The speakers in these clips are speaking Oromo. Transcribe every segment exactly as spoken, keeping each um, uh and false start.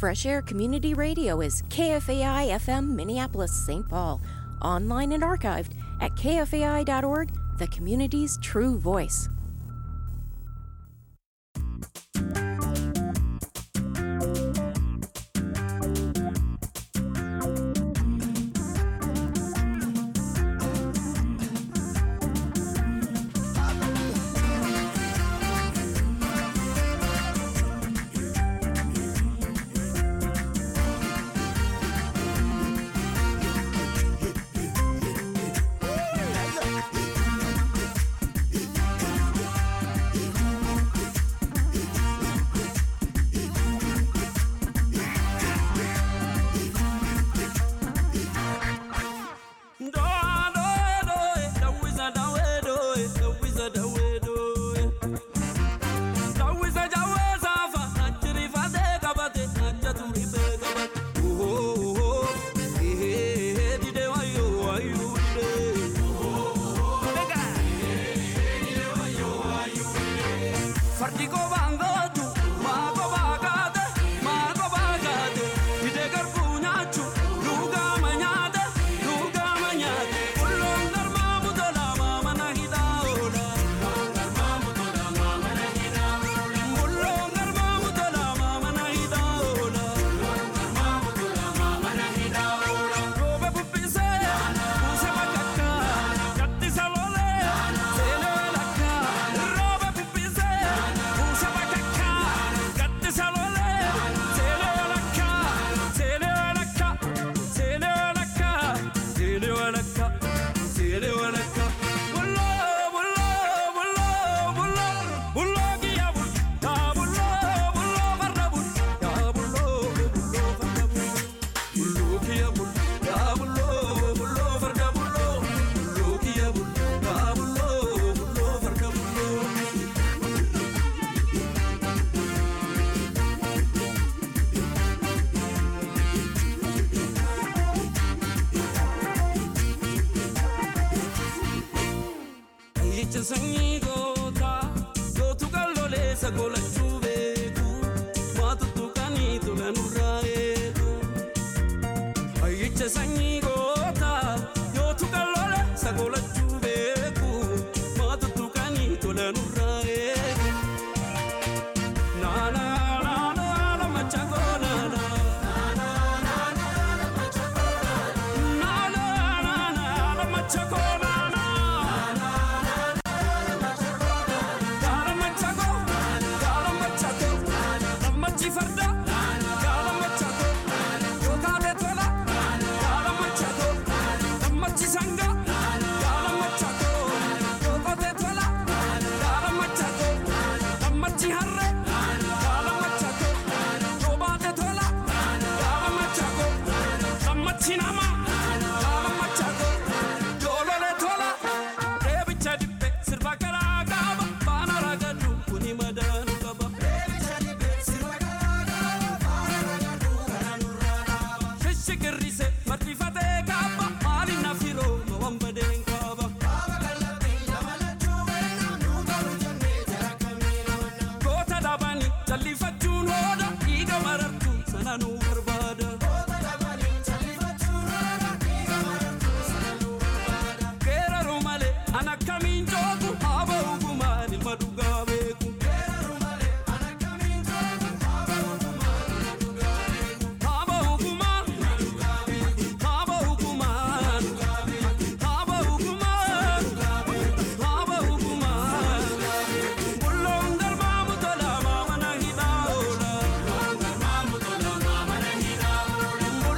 Fresh Air Community Radio is K F A I F M Minneapolis, Saint Paul. Online and archived at K F A I dot org, the community's true voice.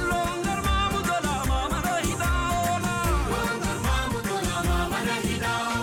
Now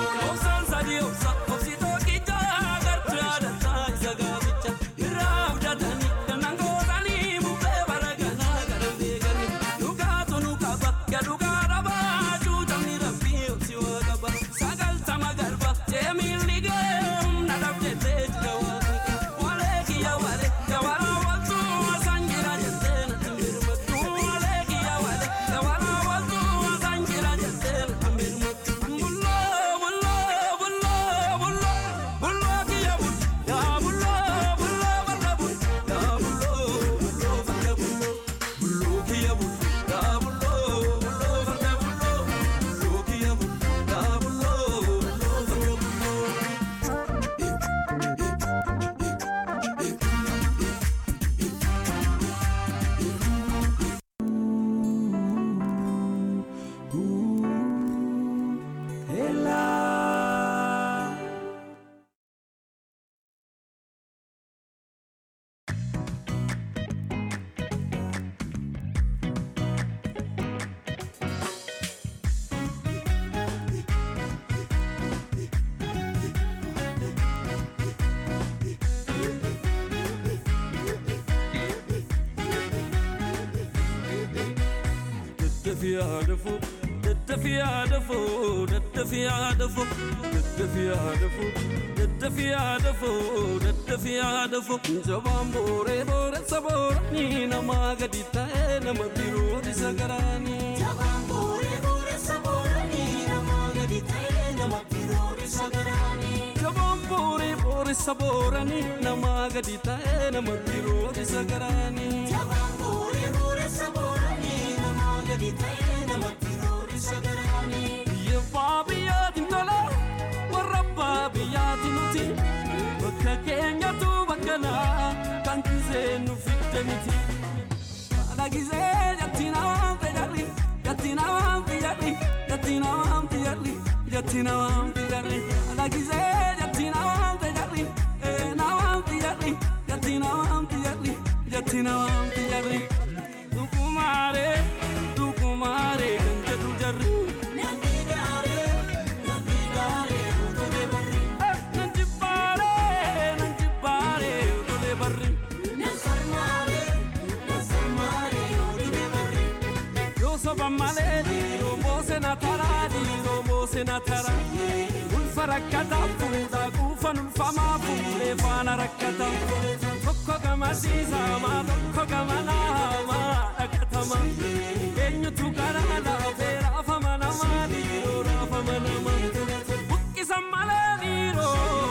adafo daddafi adafo daddafi adafo daddafi adafo daddafi adafo daddafi adafo jabambore bore saborani nama gadi tae nama birodi sagarani jabambore bore saborani nama gadi tae nama birodi sagarani jabambore bore saborani nama gadi tae nama birodi sagarani jabambore bore saborani nama gadi tae nama birodi sagarani ye babiya dinala warabba biya dinuti bakka kenya tu bakana kankize nu fitemiti alagize yatina pejali yatina pejali yatina pejali yatina pejali alagize yatina pejali na pejali yatina pejali yatina pejali dukumare dukumare ganje tu jarri nandidare nandidare udole barri nanjibare nanjibare udole barri nasarmare nasarmare udole barri yo soba male yo mose na taradi yo mose na tara ul farakata fuda kufan fama fule fana rakata tokko gamasi sama tokko gamana ma akatama enyu tu karana fera fama na mali ora fama na ma bukki samale niro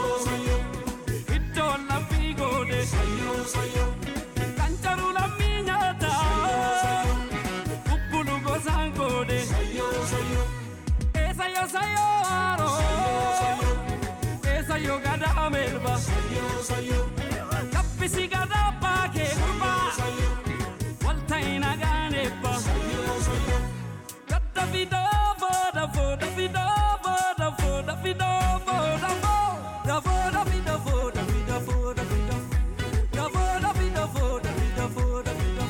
itto la figo de sayo sayo kancharu la minyata uppulu gozango de sayo sayo esa yo sayo aro esa yo gada melba sayo sayo kapisi gada pa ke kurba walta ina gane pa sayo sayo gada vida voda voda vida voda voda vida voda voda voda vida voda vida voda vida da voda vida voda vida voda vida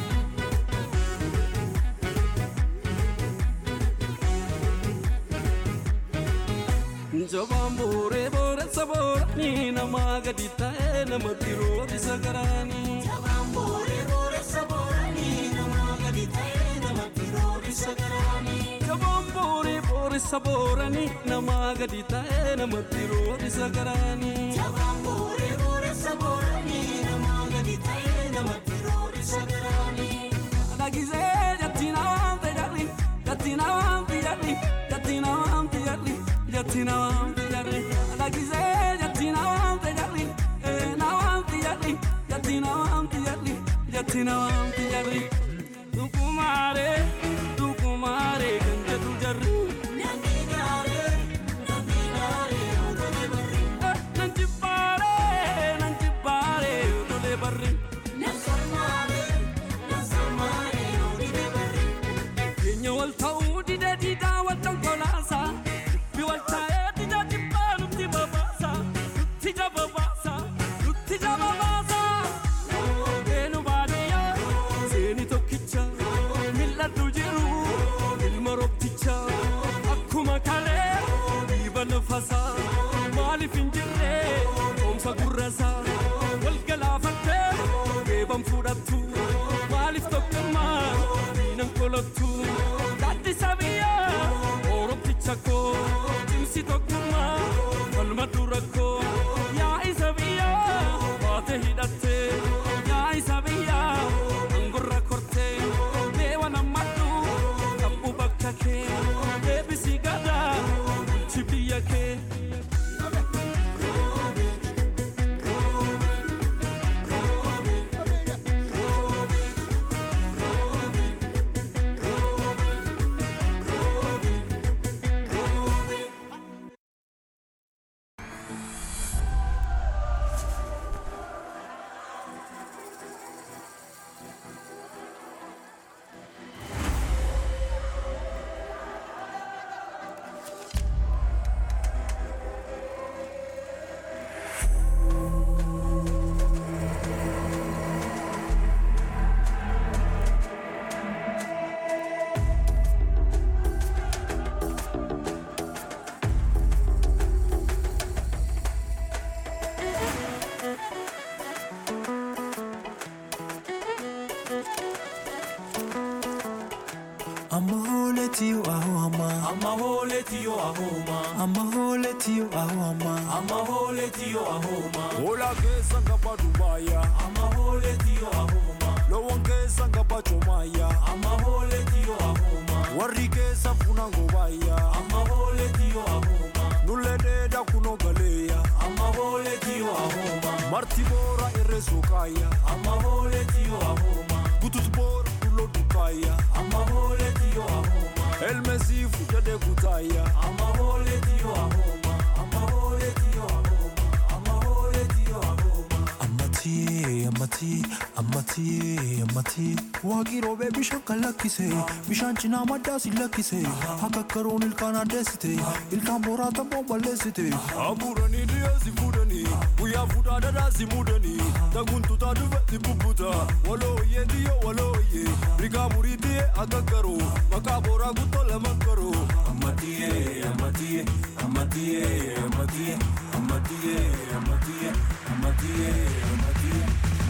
jabambore bore saborani nama gadi tae nama birodi sagarani jabambore bore saborani nama gadi tae nama birodi sagarani jabambore bore saborani nama gadi tae nama birodi sagarani jabambore bore saborani nama gadi tae nama birodi sagarani alagize yatina pejali yatina pejali yatina pejali yatina pejali alagize yatina pejali na pejali yatina pejali yatina pejali dukumare dukumare ganje tu jarri nandidare nandidare udole barri nanjibare nanjibare udole barri nasarmare nasarmare udole barri kenya wal taudi de dida wal tankolasa bi wal taedi de dibanu tibabasa tijababasa tijababasa enu badia seni tokkicha milla dujiru ilmarobticha akkuma kale ibal fasa mali finjire omsa gurrasa wal galafatte gebam fudatu malif tokkuma dinan kolottu datti sabiya orobticha ko timsi tokkuma walma durako ya isabiya wate hidatte ya isabiya angurra korte dewa namatu kabu bakkake debisi gada chibiyake Amma hole tiyo ahoma. Amma hole tiyo ahoma. Amma hole tiyo ahoma. Ola kesa ngaba Dubaya. Amma hole tiyo ahoma. Lowon kesa ngaba Chomaya. Amma hole tiyo ahoma. Warri kesa funango baya. Amma hole tiyo ahoma. Nulede da kuno galeya. Amma hole tiyo ahoma. Martibora irresokaya. Amma hole tiyo ahoma. Gututbor dulo dukaya. Amma hole tiyo ahoma. El Mesifu jade gutaya. Amma hole tiyo ahoma. Amma hole tiyo ahoma. Amma hole tiyo ahoma. Amati, amati, amati, amati. Wagiro be bishan kalakise, bishan china madasi lakise. Haka karon ilkana desite, ilkan borata bomba lesite. Aburani diyazi fudani. Uya fuda dadazi mudani. Daguntu tadu veti puputa. Walo ye diyo walo ye. Riga muriti agakaro. Makabora gutole makaro. Amatiye, amatiye, amatiye, amatiye, amatiye, amatiye, amatiye, amatiye.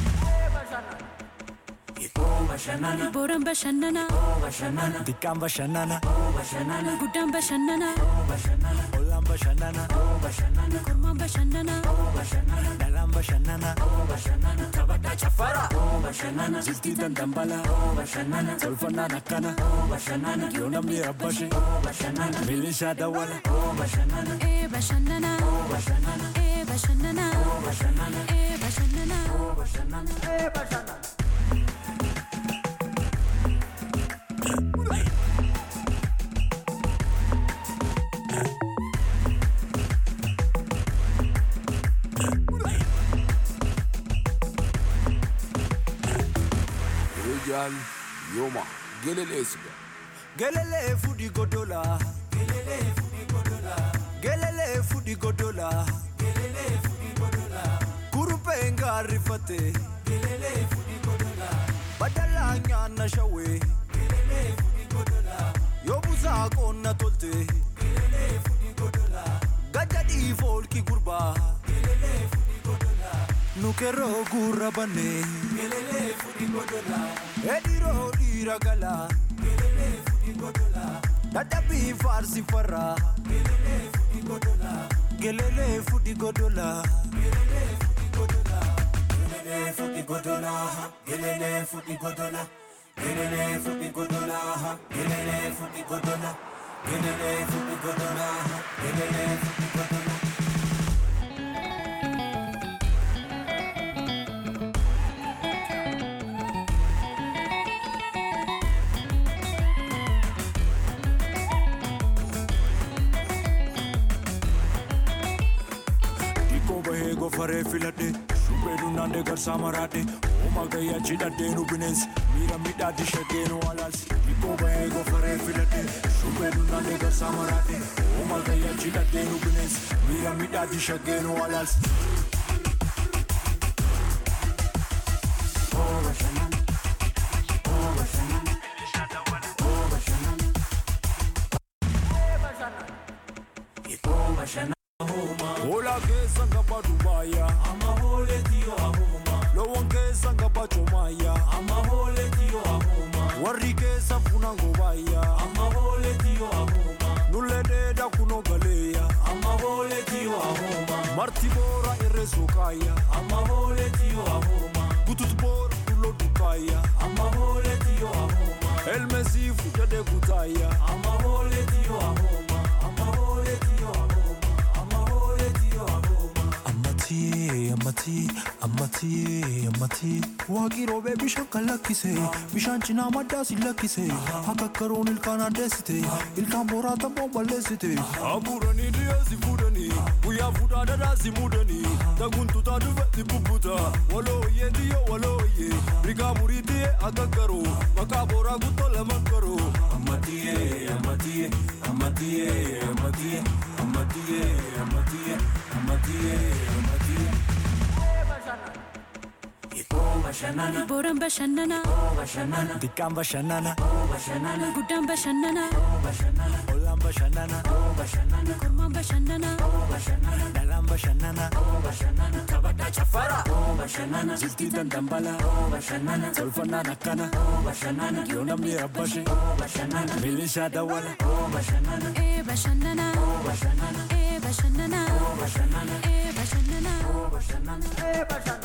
Oh bashanana, Boram bashanana, oh bashanana, Dikam bashanana, oh bashanana, Gudam bashanana, oh bashanana, Olam bashanana, oh bashanana, Kurma bashanana, oh bashanana, Dalam bashanana, oh bashanana, Tabata chafara, oh bashanana, Jilti dan dambala, oh bashanana, Tolfana nakana, oh bashanana, Yonam ni rabashi, oh bashanana, Milisha dawala, oh bashanana, eh bashanana, oh bashanana, eh bashanana, oh bashanana, eh bashanana, oh bashanana, eh bashanana. Rijal Yoma Gelele Siga. Gelele fudi godola, Gelele fudi godola, Gelele fudi godola, gelele fudi godola, Kurupe ngari fate, gelele fudi godola, Badala nyana shawe, gelele fudi godola, Yobuza konna tolte, gelele fudi godola, Gajadi folki gurba, gelele fudi godola, Nukero gurra bane, gelele fudi godola, Ediro diragala, gelele fudi godola, Dadabi farsi farra, gelele fudi godola, Gelele fudi godola, gelele fudi godola, gelele fudi godola, gelele fudi godola, gelele fudi godola, gelele fudi godola, gelele fudi godola, gelele fudi godola. Go fare filate, Subedu nande gar samarate, Oma gaya chida denu bines, Mira mida dishageno alas, Iko bae go fare filate, Subedu nande gar samarate, Oma gaya chida denu bines, Mira mida dishageno alas. Oh bashanana, oh bashanana, oh bashanana, oh bashanana. Ola kesa ngaba Dubaya. Amma hole tiyo ahoma, Lowon kesa ngaba Chomaya. amma hole tiyo ahoma, Warri kesa funango baya. amma hole tiyo ahoma, Nulede da kuno galeya. amma hole tiyo ahoma, Martibora irresokaya. amma hole tiyo ahoma, Gututbor dulo dukaya. amma hole tiyo ahoma, El Mesifu jade gutaya. amma hole tiyo ahoma, amma hole tiyo ahoma, amma hole tiyo ahoma. Amati, amati, amati, amati. Wagiro be bishan kalakise, bishan china madasi lakise. Haka karon ilkana desite, ilkan borata bomba lesite. Aburani diyazi fudani. Uya fuda dadazi mudani. Daguntu tadu veti puputa. Walo ye diyo walo ye. Riga muriti agakaro. Makabora gutole makaro. Amatiye, amatiye, amatiye, amatiye, amatiye, amatiye, amatiye, amatiye. Oh bashanana, Boram bashanana, oh bashanana, Dikam bashanana, oh bashanana, Gudam bashanana, oh bashanana, Olam bashanana, oh bashanana, Kurma bashanana, oh bashanana, Dalam bashanana, oh bashanana, kabada chafara, oh bashanana, jilti dandambala, oh bashanana, tolfana nakana, oh bashanana, yona mi rabashe, oh bashanana, milisha dawala, oh bashanana, eh bashanana, oh bashanana, eh bashanana, oh bashanana, eh bashanana, oh bashanana, eh bashanana.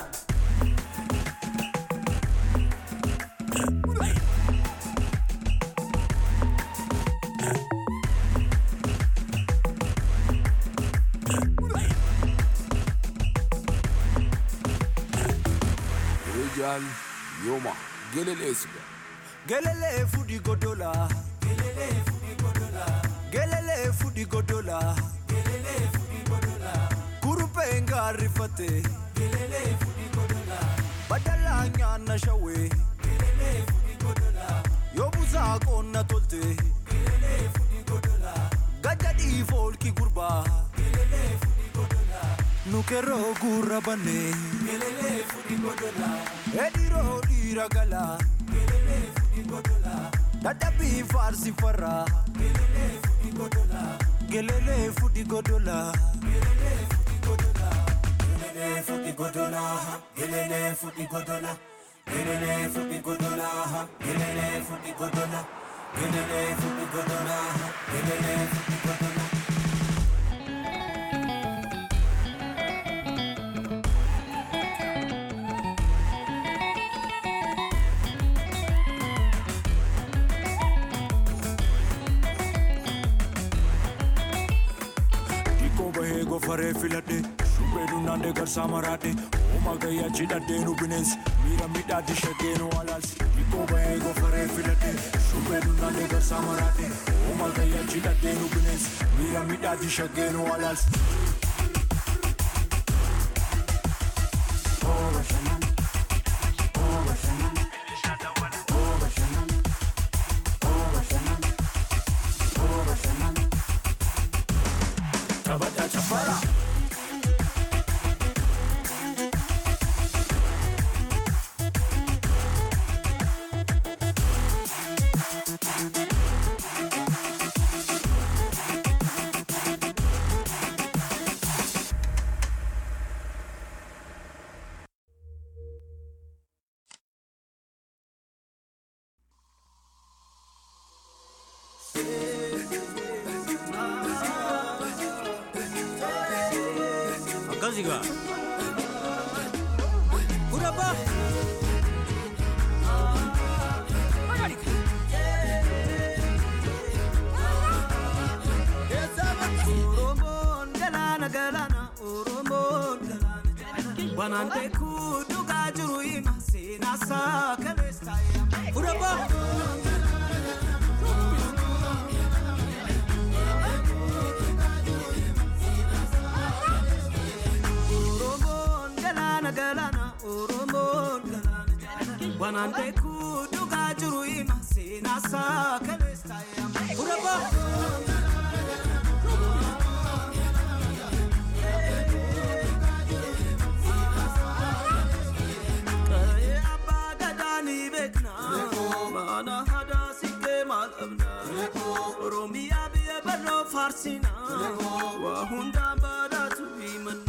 Yoma, gelele siga. Gelele fudi godola, Gelele fudi godola, gelele fudi godola, gelele fudi godola, kurupe ngarifate, gelele fudi godola, badala nyana shawe, gelele fudi godola, yobuza konna tolte, gelele fudi godola, gajadi folki gurba, gelele fudi godola, nukero gurabane, gelele fudi godola, ediro diragala, gelele fudi godola, dadabi farsi farra, gelele fudi godola, gelele fudi godola, gelele fudi godola, gelele fudi godola, gelele fudi godola, gelele fudi godola, gelele fudi godola, gelele fudi godola, gelele fudi godola. Go fare filate, shubedu nande gar samarate. Oh magaya chida denu bines, mira mida dishageno alas. Iko bae go fare filate, shubedu nande gar samarate. Oh magaya chida denu bines, mira mida dishageno alas. Oh bashanana, oh bashanana, oh bashanana, oh bashanana, oh bashanana. Tabata chafara. Akaziga. Urapa. Uromon galana galana uromon galana wanante kudu gajuru ima sinasa kalestaya urapa. Galana, Urumon, Galana, Wanante kudu gajuru ima sinasa kalestaya urapa. Kaya abada dani bekna, mana hada sikle malabna, Romia biya baro farsina, wahunda bada tu imana.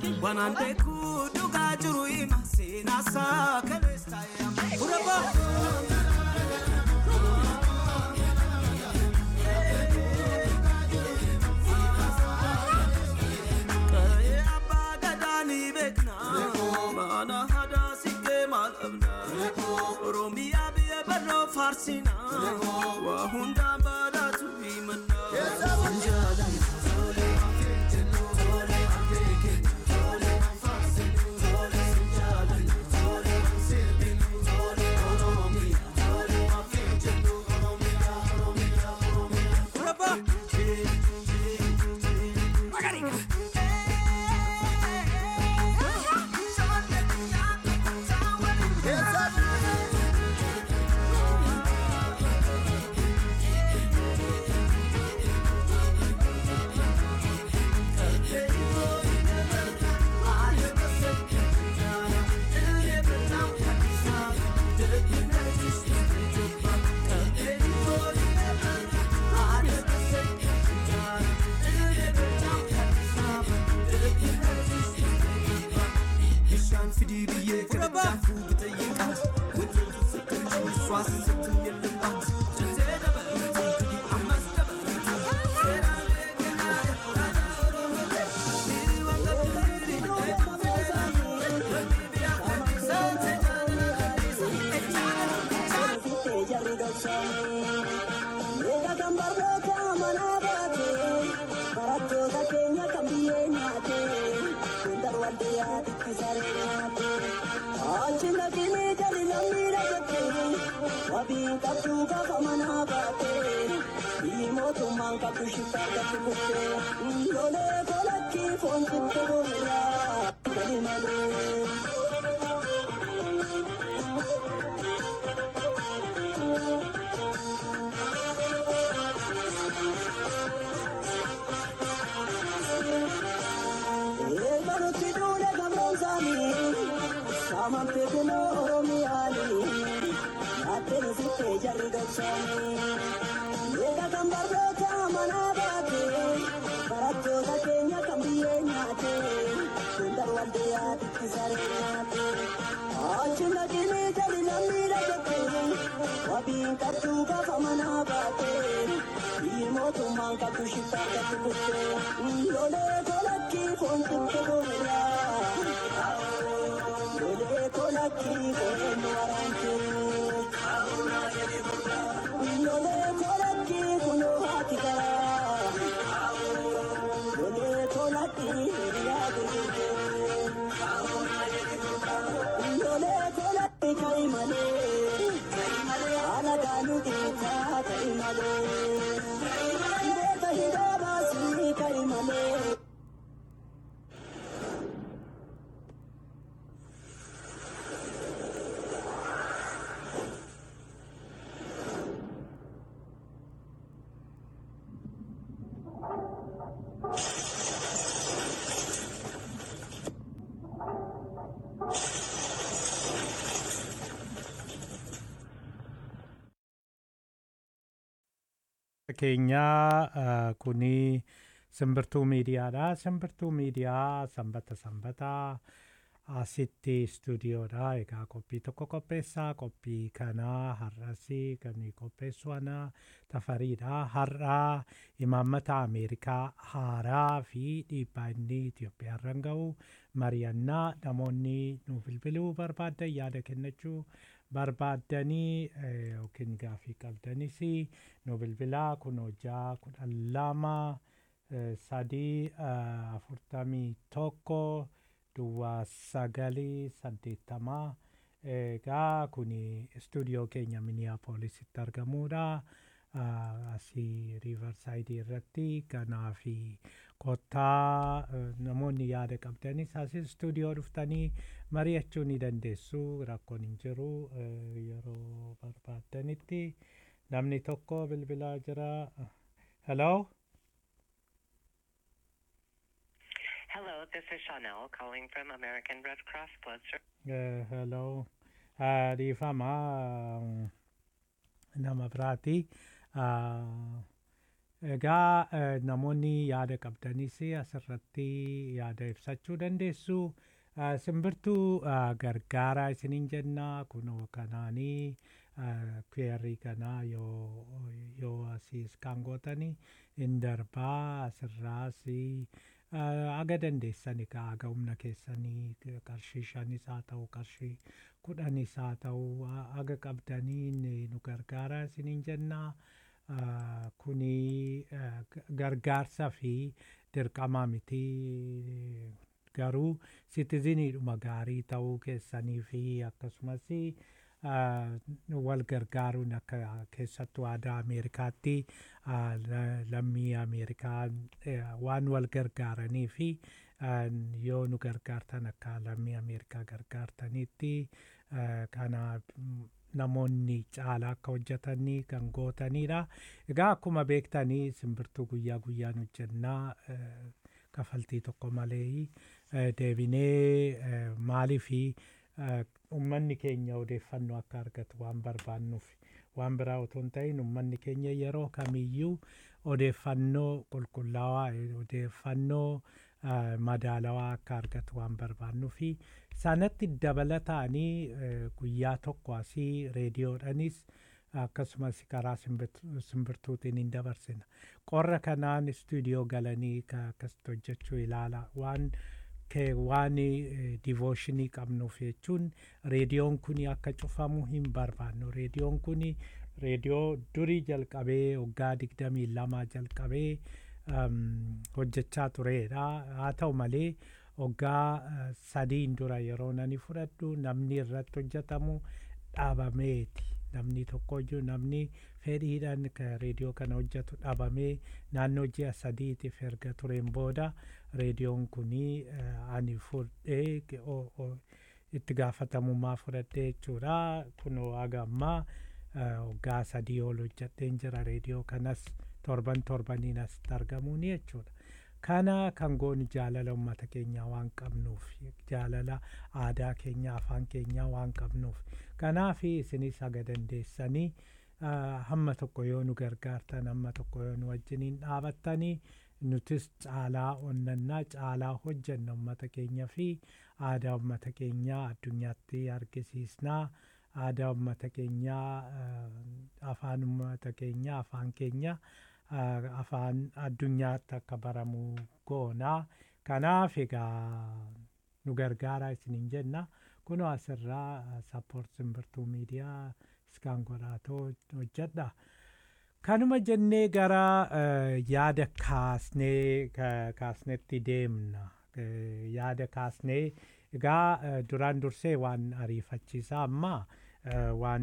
Wanande kudu gajuru ima sina sa kalesta ya uraba. Kaya abaga dani bekna mana hada sikke malabna Romia biya barro farsina wa hunda bada tu imana Kenya kuni simbirtuu miidiyaadha. Simbirtuu miidiyaa sanbata sanbataa asitti stuudiyoodha. Egaa qophii tokko qopheessaa. Qophii kanaa har'asii kan qopheessu ana Tafariidha. Har'aa imaammata Ameerikaa haaraa fi dhiibbaa inni Itoophiyaarran ga'u mari'annaa. Namoonni nu bilbiluu barbaadan yaada kennachuu barbaadanii yookiin gaafii qabdanis nu bilbilaa kun hojjaa kudhan lama sadii afurtamii tokko duwwaa sagalii saddeettamaa. Egaa kun stuudiyoo keenya Minneapolisitti argamuudha. Asii Riverside irratti ganaa fi kottaa namoonni yaada qabdanis asii stuudiyoo dhuftanii mari'achuu ni dandeessu. Rakkoon hin jiru. Yeroo barbaadanitti namni tokko bilbilaa jira. Hello? Hello, this is Chanel calling from American Red Cross Blood Service. Uh, hello. Uh, Rifama uh, nama biraati. Uh, Egaa eh, namoonni yaada qabdanis asirratti yaada ibsachuu dandeessu. Eh, Simbirtuu eh, gargaaraa isiniin jenna kunoo kanaanii kweerrii kanaa yoo yoo asiis kan gootanii hin darbaa asirraas aga dandeessani ka aga humna keessanii qarshii shanis haa ta'u qarshii kudhanis haa ta'u aga qabdanii nu gargaaraa isiniin jenna. Uh, kuni uh, gargaarsa fi dirqama miti garuu sitiziniidhuma gaarii ta'uu keessanii fi akkasumas uh, wal gargaaruun akka keessattuu aadaa Ameerikaatti uh, lammii Ameerikaa uh, waan wal gargaaranii fi uh, yoo nu gargaartan akka lammii Ameerikaa gargaartanitti uh, kana namoonni caalaa akka hojjetanii kan gootanidha. Egaa akkuma beektanii simbirtuu guyyaa guyyaan hojjennaa kafaltii tokko malee deebinee maalii fi uummanni keenya odeeffannoo akka argatu waan barbaannuuf waan biraa otoo hin ta'in uummanni keenya yeroo kamiyyuu odeeffannoo qulqullaawaa odeeffannoo madaalawaa akka argatu waan barbaannuufi sanatti dabalataanii guyyaa tokko asii reediyoodhanis akkasumas karaa simbirtuutiin hin dabarsina. Qorra kanaan istuudiyoo galanii akkasitti hojjechuu ilaala waan waan divooshinii qabnuuf jechuun reediyoon kun akka cufamu hin barbaannu. Reediyoon kun reediyoo durii jalqabee waggaa digdamii lama jalqabee hojjechaa turedha. Haa ta'u malee waggaa sadiin dura yeroo nani fudhadhu namni irratti hojjetamu dhaabameeti. Namni tokkoyyuu namni fedhiidhaan reediyoo kana hojjetu dhaabamee naannoo ji'a sadiitiif erga tureen booda reediyoon kunii ani fudhee itti gaafatamummaa fudhadhee jechuudha. Kunoo haga ammaa waggaa sadii ol hojjedheen jira reediyoo kanas torban torbaniin asitti argamuuni jechuudha. Kana kan goonu jaalala uummata keenyaa waan qabnuuf jaalala aadaa keenyaa afaan keenyaa waan qabnuuf kanaaf isinis haga dandeessanii hamma tokko yoo nu gargaartan hamma tokko yoo nu wajjiniin dhaabattanii nutis caalaa onnannaa caalaa hojjenna uummata keenya fi aadaa uummata keenyaa addunyaatti argisiisnaa. Aadaa uummata keenyaa afaan uummata keenyaa afaan keenya afaan addunyaatti akka baramu goonaa. Kanaaf egaa nu gargaaraa isiniin jenna. Kunoo asirraa sappoort simbirtuu miidiyaa iskaan godhaatoo hojjedha. Kanuma jennee gara yaada kaasnee kaasnetti deemna. Yaada kaasnee egaa duraan dursee waan ariifachiisaa amma waan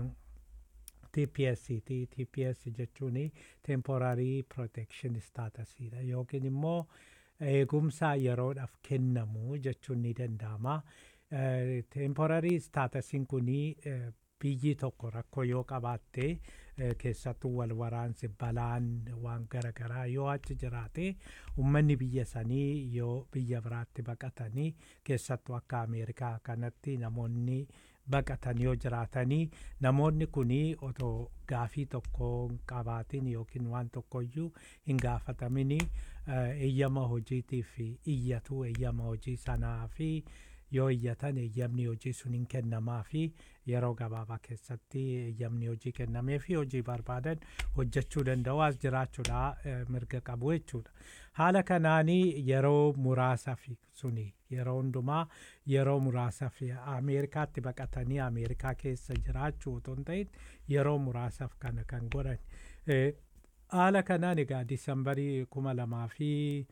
T P S ti. T P S jechuun temporary protection status dha yookiin immoo eegumsa yeroodhaaf kennamu jechuun ni danda'ama. Temporary statusiin kunii biyyi tokko rakkoo yoo qabaatte keessattuu wal waraansi balaan waan garaagaraa yoo achi jiraate uummanni biyya sanii yoo biyya biraatti baqatanii keessattuu akka Ameerikaa kanatti namoonni baqatan yoo jiraatanii namoonni kunii otoo gaafii tokko hin qabaatin yookiin waan tokkoyyuu hin gaafatamini eeyyama hojiitiif iyyatu eeyyama hojii sanaa fi yoo iyyatan eeyyamni hojii sun hin kennamaa fi yeroo gabaabaa keessatti eeyyamni hojii kennamee fi hojii barbaadan hojjechuu danda'u as jiraachuudha mirga qabu jechuudha. Haala kanaanii yeroo muraasaaf suni yeroo hundumaa yeroo muraasaaf Ameerikaatti baqatanii Ameerikaa keessa jiraachuu otoo hin ta'in yeroo muraasaaf kana kan godhan. Haala kanaan egaa Diisembarii kuma lamaa fi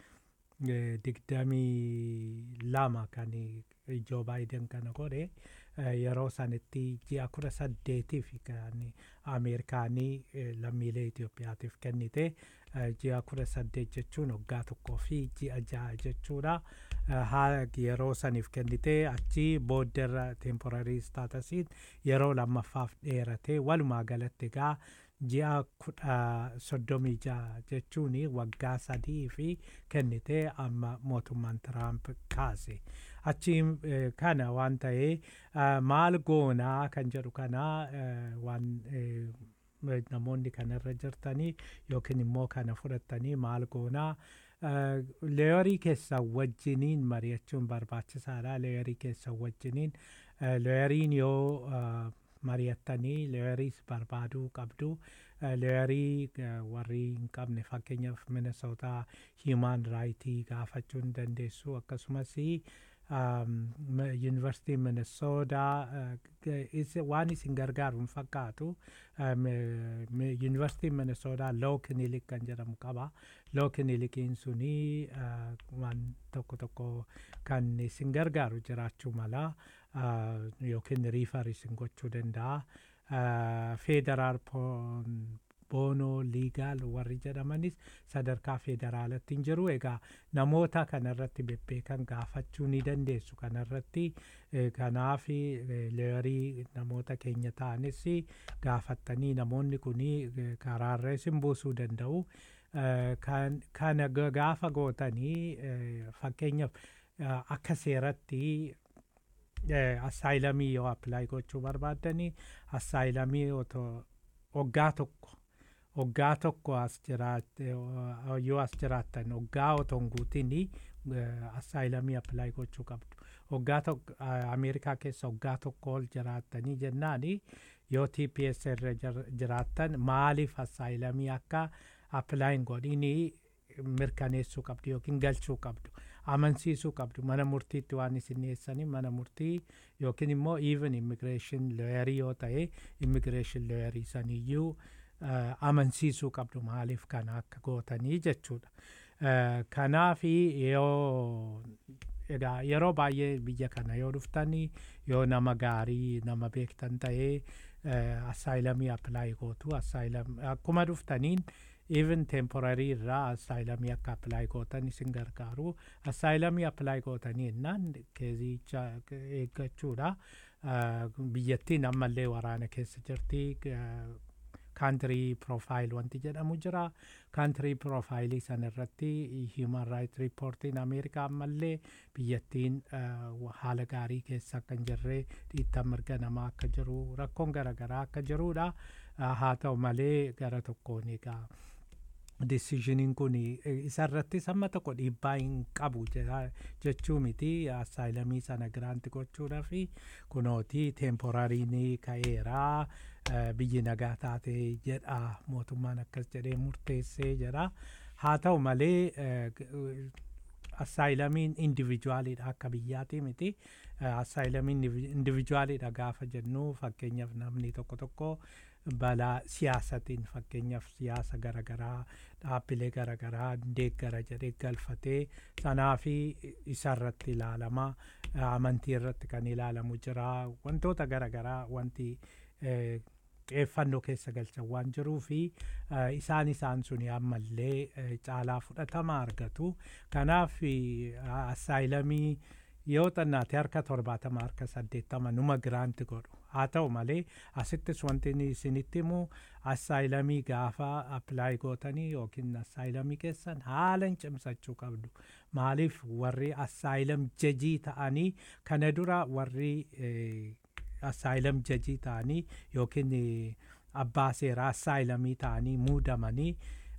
digdamii lama kan Joo Baayiden kana godhe yeroo sanitti ji'a kudha saddeetiif kan Ameerikaanii lammiilee Itoophiyaatiif kennite ji'a kudha saddeet jechuun waggaa tokkoo fi ji'a ja'a jechuudha. Yeroo saniif kennite achi boodderra temporary statasiin yeroo lammaffaaf dheerate walumaa galatti egaa ji'a kudha soddomii ja'a jechuun waggaa sadii fi kennite amma mootummaan Tiraamp kaase. Achi kana waan ta'ee maal goonaa kan jedhu kana waan namoonni kanarra jirtanii yookiin immoo kana fudhattanii maal goonaa leeyorii keessan wajjiniin mari'achuun barbaachisaadha. Leeyorii keessan wajjiniin leeyoriin yoo mari'attanii leeyoriis barbaaduu qabdu. Leeyorii warri hin qabne fakkeenyaaf Minnesota Human Rights gaafachuu ni dandeessu. Akkasumas University Minnesota waan isin gargaaru hin fakkaatu. University Minnesota Law Clinic kan jedhamu qaba. Law Clinicin suni waan tokko tokko kan isin gargaaru jiraachuu mala yookiin riifar isin gochuu danda'a. Federal Bono Legal warri jedhamanis sadarkaa federaalatti hin jiru. Egaa namoota kanarratti bebbeekan gaafachuu ni dandeessu kanarratti. Kanaaf leeyorii namoota keenya ta'anis gaafattanii namoonni kun karaarra isin buusuu danda'u. Kana gaafa gootanii fakkeenyaaf akka seeratti assaayilamii yoo appilaayi gochuu barbaaddanii assaayilamii waggaa tokko waggaa tokko as jiraatte yoo as jiraattan waggaa otoo hin guutin assaayilamii appilaayi gochuu qabdu. Waggaa tokko Ameerikaa keessa waggaa tokko ol jiraattanii jennaani yoo T P S irra jiraattan maaliif assaayilamii akka appilaayi hin godhini mirkaneessuu qabdu yookiin galchuu qabdu. Amansiisuu qabdu. Mana murtiitti waan isin dhiyeessanii mana murtii yookiin immoo even immigration lawyerii yoo ta'e immigration lawyerii saniyyuu amansiisuu qabdu maaliif kana akka gootanii jechuudha. Kanaaf yoo egaa yeroo baay'ee biyya kana yoo dhuftanii yoo nama gaarii nama beektan ta'ee assaayilamii appilaayi gootu. Assaayilamii akkuma dhuftaniin even temporary irraa assaayilamii akka appilaayi gootan isin gargaaru. Assaayilamii appilaayi gootanii innaan keezicha eeggachuudha. Biyyattiin ammallee waraana keessa jirti. Country profile wanti jedhamu jira. Country profile sanarratti Human Rights Reportiin Ameerikaa ammallee biyyattiin haala gaarii keessa akka hin jirre dhiittaan mirga namaa akka jiru rakkoon garaagaraa akka jirudha. Haa ta'u malee gara tokkoon egaa deciisioniin kun isarratti samma tokko dhiibbaa hin qabu jechuu miti. Assaayilamii sana giraanti gochuudhaaf kunooti temporariin ka'eera. Biyyi nagaa taate jedha mootummaan akkas jedhee murteessee jedha. Haa ta'u malee assaayilamiin individuaalidha akka biyyaati miti. Assaayilamiin individuaalidha gaafa jennu fakkeenyaaf namni tokko tokko balaa siyaasatiin fakkeenyaaf siyaasa garaagaraa dhaabbilee garaagaraa deeggara jedhee galfatee sanaa fi isarratti ilaalama. Amantii irratti kan ilaalamu jira. Wantoota garaagaraa wanti xiyyeeffannoo keessa galchan waan jiruu fi isaan isaan suni ammallee caalaa fudhatama argatu. Kanaaf assaayilamii yoo xannaate harka torbaatama harka saddeettama numa giraanti godhu. Haa ta'u malee asittis wanti isinitti himu assaayilamii gaafa appilaayi gootanii yookiin assaayilamii keessan haala hin cimsachuu qabdu. Maaliif warri assaayilam jajii ta'anii kana dura warri assaayilam jajii ta'anii yookiin abbaa seeraa assaayilamii ta'anii muudamanii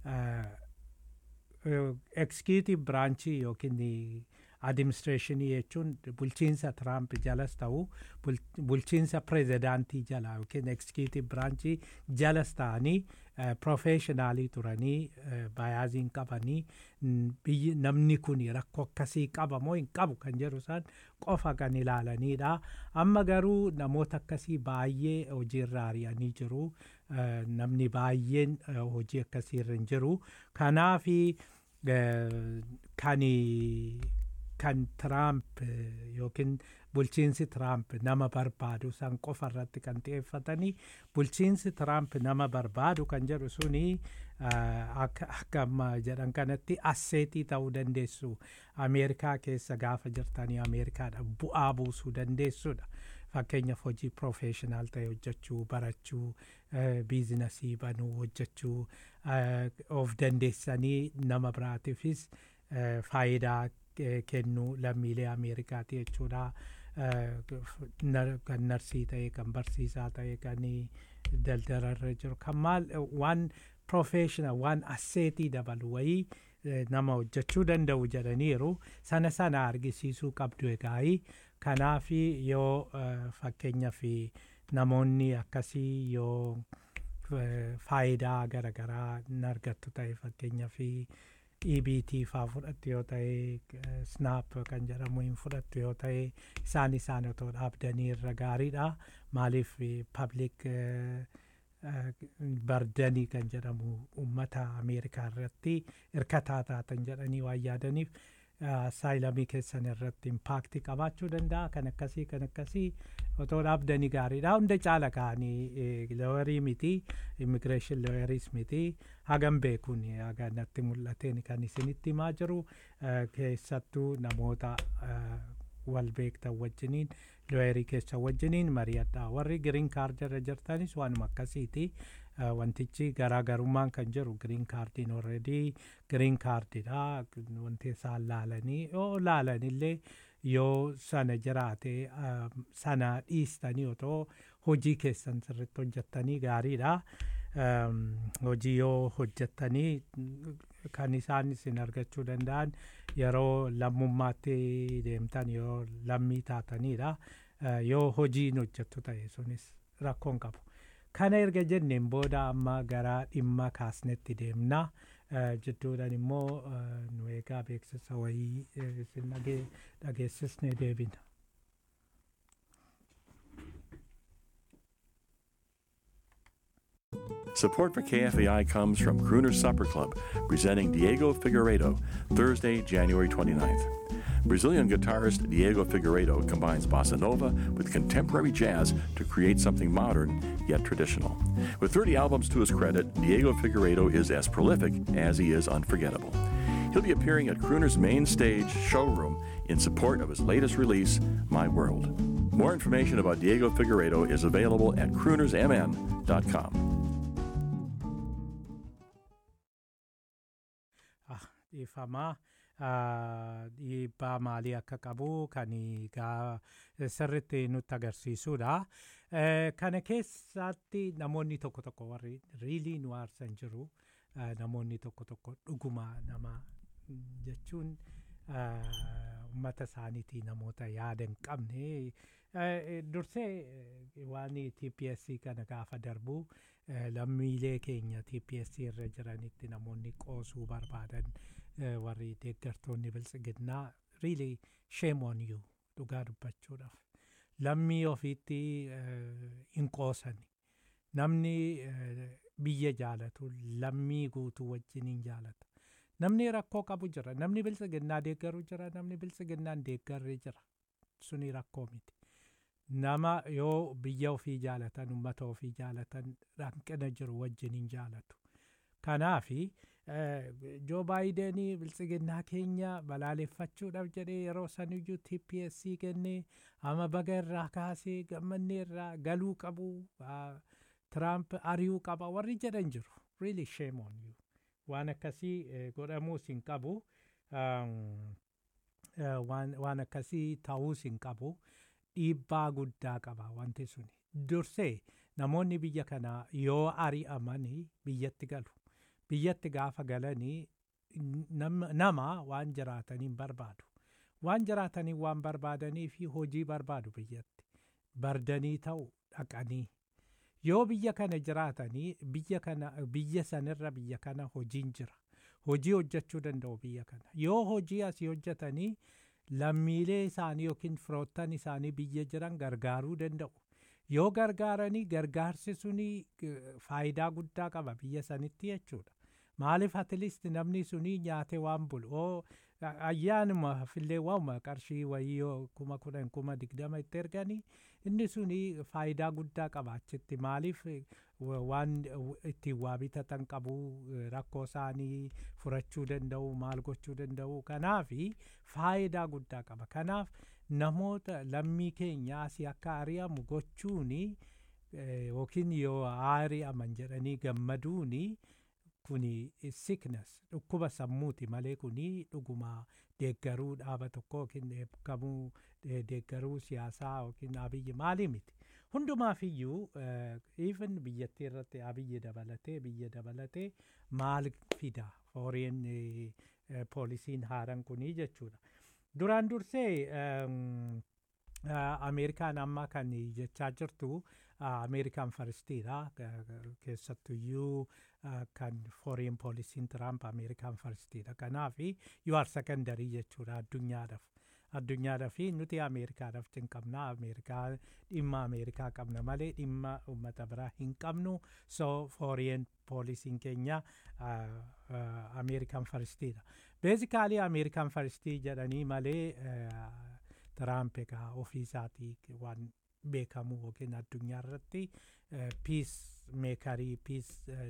executive branchii yookiin administrationii jechuun bulchiinsa Trump jalas ta'u bulchiinsa pirezidaantii jala yookiin executive branchii jalas ta'anii professionaalii turanii bayaaziin qabanii namni kun rakkoo akkasii qaba moo hin qabu kan jedhu isaan qofa kan ilaalanidha. Amma garuu namoota akkasii baay'ee hojiirra ari'anii jiru. Namni baay'een hojii akkasiirra hin jiru. Kanaaf kan kan Trump yookiin bulchiinsi Trump nama barbaadu san qofa irratti kan xiyyeeffatanii bulchiinsi Trump nama barbaadu kan jedhu suni akka amma jedhan kanatti asseetii ta'uu dandeessu. Ameerikaa keessa gaafa jirtanii Ameerikaadha bu'aa buusuu dandeessudha. Fakkeenyaaf hojii professional ta'e hojjechuu, barachuu, biizinasii banuu hojjechuu of dandeessanii nama biraatiifis faayidaa kennuu lammiilee Ameerikaati jechuudha. kan narsii ta'e kan barsiisaa ta'e kan daldalarra jiru kan maal waan professional waan asseetii dabalu wayii nama hojjechuu danda'u jedhaniiru sana sana argisiisuu qabdu egaa'ii kanaaf yoo fakkeenyaaf namoonni akkasii yoo faayidaa garagaraa hin argattu ta'e fakkeenyaaf E B T faa fudhattu yoo ta'e Snap kan jedhamu hin fudhattu yoo ta'e isaan isaan otoo dhaabdanii irra gaariidha maaliif public bardanii kan jedhamu ummata Ameerikaa irratti hirkataa taatan jedhanii waan yaadaniif saayilamii keessan irratti impaaktii qabaachuu danda'a kan akkasii kan akkasii otoo dhaabdanii gaariidha hunda caala ka'anii looyarii miti immigireeshin looyariis miti hagam beekuun haga natti mul'ateen kan isinitti himaa jiru keessattuu namoota wal beektan wajjiniin looyarii keessa wajjiniin mari'adha warri giriin kaardirra jirtanis waanuma akkasiiti wantichi garaagarummaan kan jiru giriin kaardiin alreedii giriin kaardidha wanti isaan laalanii yoo laalanillee yoo sana jiraate sana dhiistanii otoo hojii keessan sirriitti hojjettanii gaariidha hojii yoo hojjettanii kan isaan isin argachuu danda'an yeroo lammummaatti deemtan yoo lammii taatanidha yoo hojiin hojjettu ta'e sunis rakkoon qabu kana erga jenneen booda amma gara dhimma kaasnetti deemna jidduudhaan immoo nu eegaa beeksisa wayii isin dhageessisnee deebina. Support for K F A I comes from Crooner's Supper Club, presenting Diego Figueiredo, Thursday, January twenty-ninth. Brazilian guitarist Diego Figueiredo combines bossa nova with contemporary jazz to create something modern yet traditional. With thirty albums to his credit, Diego Figueiredo is as prolific as he is unforgettable. He'll be appearing at Crooner's main stage showroom in support of his latest release, My World. More information about Diego Figueiredo is available at crooners m n dot com. Dhiifamaa dhiibbaa maalii akka qabu kan gaa sirriitti nutti agarsiisudha. Kana keessatti namoonni tokko tokko warri riilii nu aarsan jiru namoonni tokko tokko dhuguma nama jechuun uummata isaaniitii namoota yaada hin qabne dursee waan T P S C kana gaafa darbu lammiilee keenya T P S C irra jiranitti namoonni qoosuu barbaadan warri deeggartoonni biltsiginnaa really shame on you dhugaa dubbachuudhaaf lammii ofiitti hin qoosani namni biyya jaalatu lammii guutuu wajjin hin jaalata namni rakkoo qabu jira namni biltsiginnaa deeggaru jira namni biltsiginnaan deeggarre jira suni rakkoo miti nama yoo biyya ofii jaalatan ummata ofii jaalatan hanqina jiru wajjin hin jaalatu kanaafi Joe Biden biltsiginnaa keenya balaaleffachuudhaaf jedhee yeroo saniyyuu T P S C kennee ama baga irraa kaasee gammannee irraa galuu qabu Trump ari'uu qaba warri jedhan jiru really shame on you waan akkasii godhamuus hin qabu waan akkasii ta'uus hin qabu dhiibbaa guddaa qaba wanti suni dursee namoonni biyya kanaa yoo ari'amanii biyyatti galu biyyatti gaafa galanii nama waan jiraataniin barbaadu waan jiraatanii waan barbaadanii fi hojii barbaadu biyyatti bardanii ta'u dhaqanii yoo biyya kana jiraatanii biyya kana biyya sanirra biyya kana hojiin jira hojii hojjechuu danda'u biyya kana yoo hojii asii hojjetanii lammiilee isaanii yookiin firoottan isaanii biyya jiran gargaaruu danda'u yoo gargaaranii gargaarsi suni faayidaa guddaa qaba biyya sanitti jechuudha maaliif at least namni suni nyaate waan bulu oo ayyaanuma fillee waama qarshii wayii yoo kuma kudhan kuma digdama itti erganii inni suni faayidaa guddaa qaba achitti maaliif waan itti waa bitatan qabu rakkoo isaanii furachuu danda'u maal gochuu danda'u kanaafi faayidaa guddaa qaba kanaaf namoota lammii keenya asii akka ari'amu gochuuni yookiin yoo ari'aman jedhanii gammaduuni kuni sickness dhukkuba sammuuti malee kuni dhuguma deeggaruu dhaaba tokko yookiin eebbifamuu deeggaruu siyaasaa yookiin abiyyi maalii miti. Hundumaaf iyyuu even biyyattii irratti abiyyi dabalatee biyya dabalatee maal fida foreign poolisiin haaraan kunii jechuudha. Duraan dursee Ameerikaan amma kan jechaa jirtu Ameerikaan faristiidha. Keessattuyyuu kan foreign poolisiin Tiraamp Ameerikaan faristiidha. Kanaaf you are secondary jechuudha addunyaadhaaf. Addunyaadhaaf nuti Ameerikaadhaaf hin qabna. Ameerikaa dhimma Ameerikaa qabna malee dhimma uummata biraa hin qabnu. So foreign poolisiin keenya Ameerikaan faristiidha. Basically Ameerikaan faristii jedhanii malee Tiraamp egaa ofiisaatii waan beekamu yookiin addunyaa irratti piis meekarii piis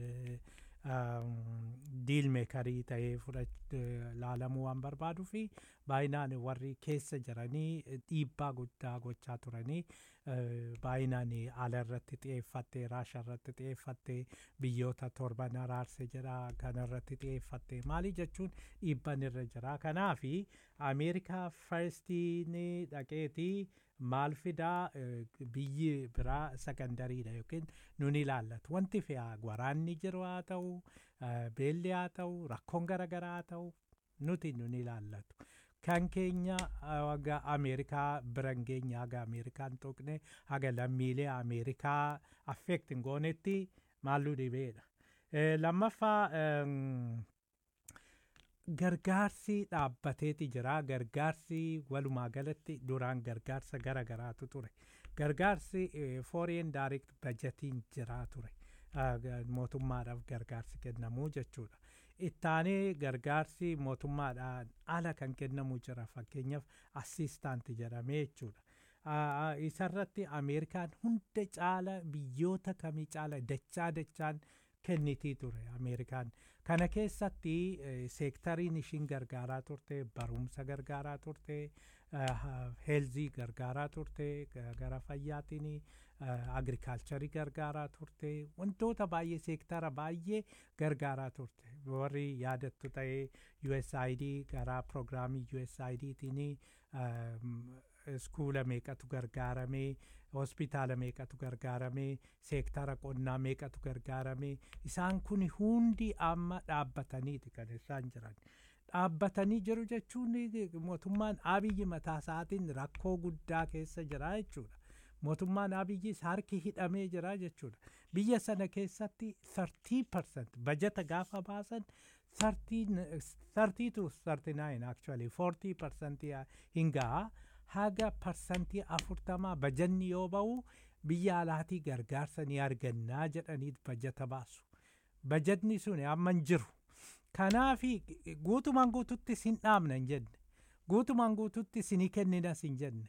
diil meekarii ta'ee laalamuu waan barbaaduu fi baay'inaan warri keessa jiranii dhiibbaa guddaa gochaa turanii baay'inaan ala irratti xiyyeeffattee raashaa irratti xiyyeeffattee biyyoota torban araarse jedha kana irratti xiyyeeffattee maali jechuun dhiibban irra jira. Kanaaf Ameerikaa farstiin dhaqeetii maal fidaa biyyi biraa sakandariidha yookiin nun ilaallatu. Wanti fe'aa waraanni jiru haa ta'u beelli haa ta'u rakkoon garaagaraa haa ta'u nuti nun ilaallatu. Kan keenya haga Ameerikaa biran keenya haga Ameerikaan tuqne haga lammiilee Ameerikaa affeektiin goonetti maalluu dhibeedha. Lammaffaa gargaarsi dhaabbateeti jira. Gargaarsi walumaa galatti duraan gargaarsa gara garaatu ture. Gargaarsi foreign direct budgetiin jira ture. Mootummaadhaaf gargaarsi kennamuu jechuudha. Ittaanee gargaarsi mootummaadhaan ala kan kennamu jira. Fakkeenyaaf assistaanti jedhamee jechuudha. Isarratti Ameerikaan hunda caala biyyoota kamii caala dachaa dachaan kennitii ture Ameerikaan. Kana keessatti seektariin ishiin gargaaraa turte barumsa gargaaraa turte heelzii gargaaraa turte gara fayyaatiin agrikaalcharii gargaaraa turte wantoota baay'ee seektara baay'ee gargaaraa turte. Warri yaadattu ta'ee U S A I D gara proogiraamii U S A I Dtiin skuula meeqatu gargaaramee hospitaala meeqatu gargaaramee seektara qonnaa meeqatu gargaaramee isaan kun hundi amma dhaabbataniiti kan isaan jiran. Dhaabbatanii jiru jechuun mootummaan Abiyyi mataa isaatiin rakkoo guddaa keessa jira jechuudha. Mootummaan Abiyyis harki hidhamee jira jechuudha. Biyya sana keessatti thirty percent bajata gaafa baasan thirty to thirty-nine actually forty percent hingaa haga parsantii afurtamaa bajanni yoo ba'u biyya alaatii gargaarsa ni argannaa jedhanii bajata baasu. Bajatni sun amma hin jiru. Kanaafi guutumaan guututti sin dhaabna hin jenne. Guutumaan guututti sinii kenninas hin jenne.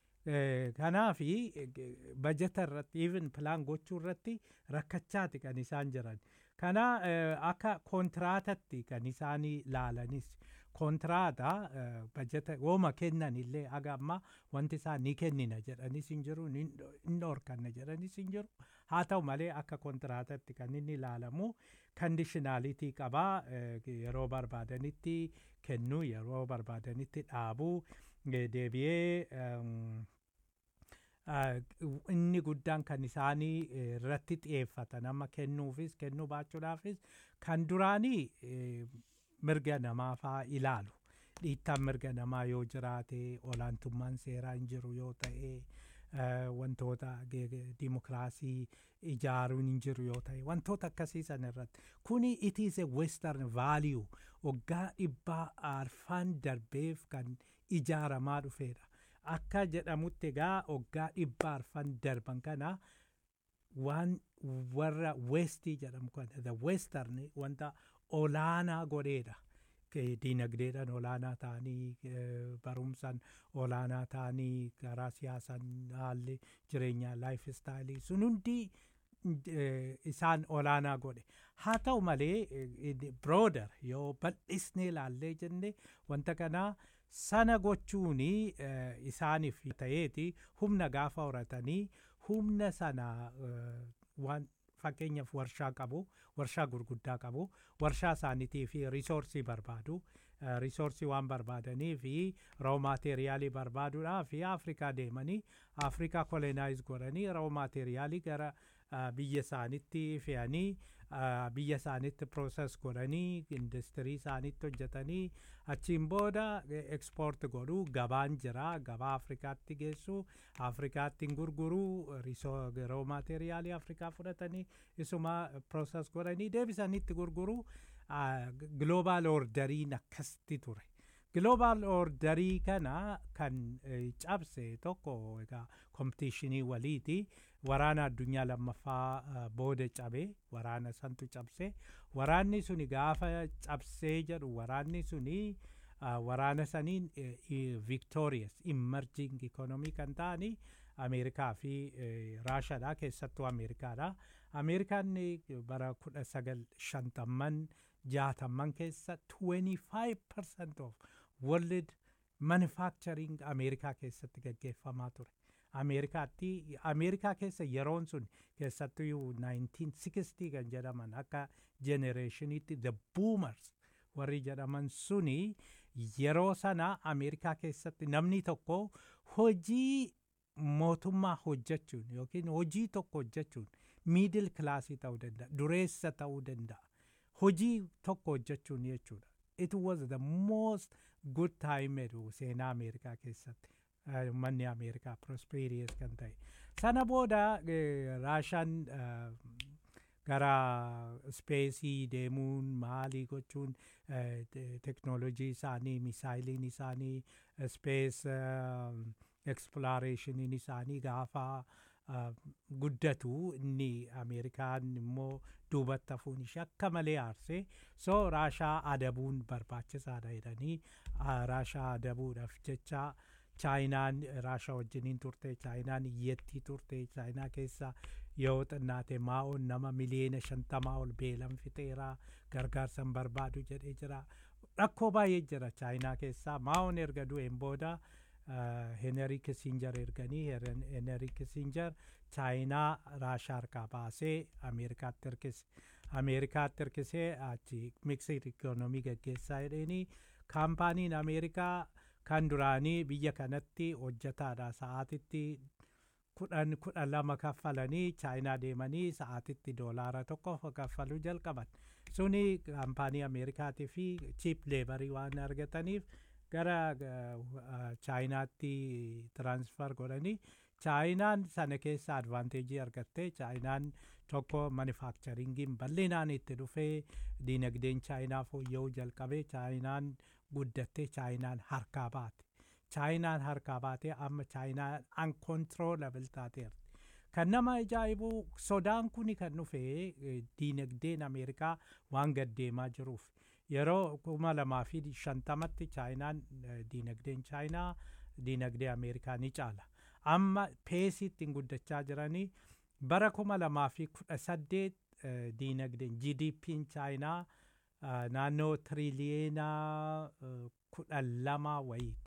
Kanaafi bajata irratti even pilaan gochuu irratti rakkachaati kan isaan jiran. Kana akka kontiraatatti kan isaanii laalanis. Kontraata bajata wooma kennan illee haga amma wanti isaa ni kennina jedhanis hin jiru ni dhorkanna jedhanis hin jiru. Haa ta'u malee akka kontraatatti kan inni ilaalamu kondishinaalitii qabaa yeroo barbaadanitti kennuu yeroo barbaadanitti dhaabuu deebi'ee inni guddaan kan isaanii irratti xiyyeeffatan amma kennuufis kennuu baachuudhaafis kan duraanii mirga namaa faa ilaalu. Dhiittaan mirga namaa yoo jiraate olaantummaan seeraa hin jiru yoo ta'e wantoota dimokiraasii ijaaruun hin jiru yoo ta'e wantoota akkasii san irratti kuni it is a western value waggaa dhibbaa arfaan darbeef kan ijaaramaa dhufeedha. Akka jedhamutti egaa waggaa dhibbaa arfaan darban kana waan warra westii jedhamu kana the western wanta olaanaa godheedha. Diinagdeedhaan olaanaa ta'anii barumsaan olaanaa ta'anii karaa siyaasaan haalli jireenyaa laayif istaayilii sun hundi isaan olaanaa godhe. Haa ta'u malee birooder yoo bal'isnee ilaallee jenne wanta kanaa sana gochuun isaaniif ta'eeti humna gaafa horatanii humna sana waan fakkeenyaaf warshaa qabu, warshaa gurguddaa qabu, warshaa isaaniitii fi risoorsii barbaadu. risoorsii waan barbaadanii fi raw maateeriyaalii barbaaduudhaa fi Afrikaa deemanii Afrikaa kolonaayiz godhanii raw maateeriyaalii gara biyya isaaniitti fe'anii biyya isaaniitti process godhanii industirii isaaniitti hojjetanii achiin booda export godhuu gabaan jira gabaa Afrikaatti geessu Afrikaatti gurguruu raw maateeriyaalii Afrikaa fudhatanii isuma process godhanii deebisaniitti gurguruu global orderiin akkasitti ture. Global orderii kana kan cabse tokko egaa competitionii waliiti waraana addunyaa lammaffaa booda cabe waraana santu cabse waraanni suni gaafa cabsee jedhu waraanni suni waraana saniin victorious emerging economy kan ta'ani Ameerikaa fi Raashaadha keessattuu Ameerikaadha. Ameerikaan bara kudha sagal shantamman jaatamman keessa twenty-five percent of world manufacturing Ameerikaa keessatti gaggeeffamaa ture. Ameerikaatti Ameerikaa keessa yeroon sun keessattuu nineteen sixty kan jedhaman akka generationitti the boomers warri jedhaman suni yeroo sana Ameerikaa keessatti namni tokko hojii mootummaa hojjechuun yookiin hojii tokko hojjechuun middle classii ta'uu danda'a dureessa ta'uu danda'a hojii tokko hojjechuun jechuudha. It was the most good time edu seenaa Ameerikaa keessatti manni Ameerikaa prosperous kan ta'e sana booda Raashaan gara speesii deemuun maalii gochuun teknoolojii isaanii misaayiliin isaanii space exploration isaanii gaafa guddatu inni Ameerikaan immoo duubatti hafuun ishee akka malee aarsee so Raashaa adabuun barbaachisaadha jedhanii Raashaa adabuudhaaf jecha Chaayinaan Raashaa wajjiniin turte Chaayinaan iyyattii turte Chaayinaa keessa yoo xinnaate maa'oon nama miliyoona shantamaa ol beelan fixeera gargaarsan barbaadu jedhee jira rakkoo baay'ee jira Chaayinaa keessaa maa'oon erga du'een booda Henry Kissinger erganii Henry Kissinger Chaayinaa Raashaa harkaa baasee Ameerikaatti hirkise Ameerikaatti hirkisee achi mixed economy gaggeessaa jedhanii kaampaaniin Ameerikaa kan duraanii biyya kanatti hojjetaadha sa'aatitti kudhan kudhan lama kaffalanii Chaayinaa deemanii sa'aatitti doolaara tokko kaffaluu jalqaban suni kaampaanii Ameerikaatii fi cheap laborii waan argataniif gara Chaayinaatti transfer godhanii Chaayinaan sana keessa advanteejii argattee Chaayinaan tokko manufacturingiin bal'inaan itti dhufee diinagdeen Chaayinaa fooyya'uu jalqabee Chaayinaan guddattee Chaayinaan harkaa baate Chaayinaan harkaa baatee amma Chaayinaan uncontrollable taateerti. Kan nama ajaa'ibu sodaan kuni kan dhufee diinagdeen Ameerikaa waan gaddeemaa jiruuf yeroo kuma lamaa fi shantamatti Chaayinaan diinagdeen Chaayinaa diinagdee Ameerikaa ni caala. Amma peesiitti guddachaa jiranii bara kuma lamaa fi kudha saddeet diinagdeen G D P'n Chaayinaa naannoo tiriliyeena kudha lama wayiiti.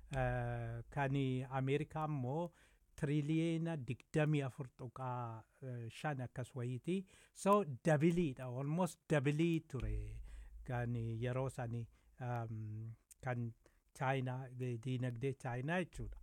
Kan Ameerikaa immoo tiriliyeena digdamii afur tuqaa shan akkas wayiiti. So dabiliidha almost dabilii ture kan yeroo sani kan Chaayinaa diinagdee Chaayinaa jechuudha.